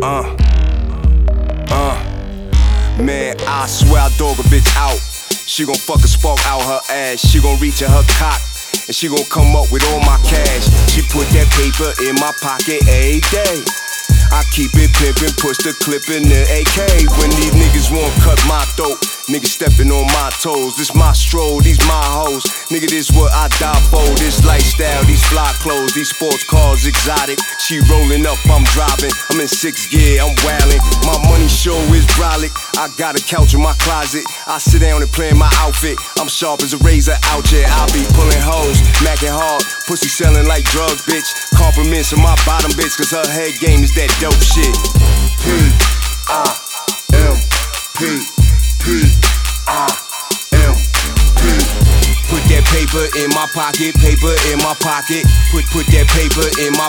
Man, I swear I dog a bitch out. She gon' fuck a spark out her ass. She gon' reach in her cock, and she gon' come up with all my cash. She put that paper in my pocket every day. I keep it pimpin', push the clip in the AK. When these niggas won't cut my throat, niggas steppin' on my toes. This my stroll, these my hoes. Nigga, this what I die for. This lifestyle, these fly clothes, these sports cars, exotic. She rollin' up, I'm driving. I'm in 6th gear, I'm wildin'. My money show is brolic. I got a couch in my closet. I sit down and play in my outfit. I'm sharp as a razor out here. I be pulling hoes, macking hard. Pussy selling like drugs, bitch. Compliments to my bottom bitch, cause her head game is that dope shit. P-I-M-P-P-I-M-P. Put that paper in my pocket, paper in my pocket. Put that paper in my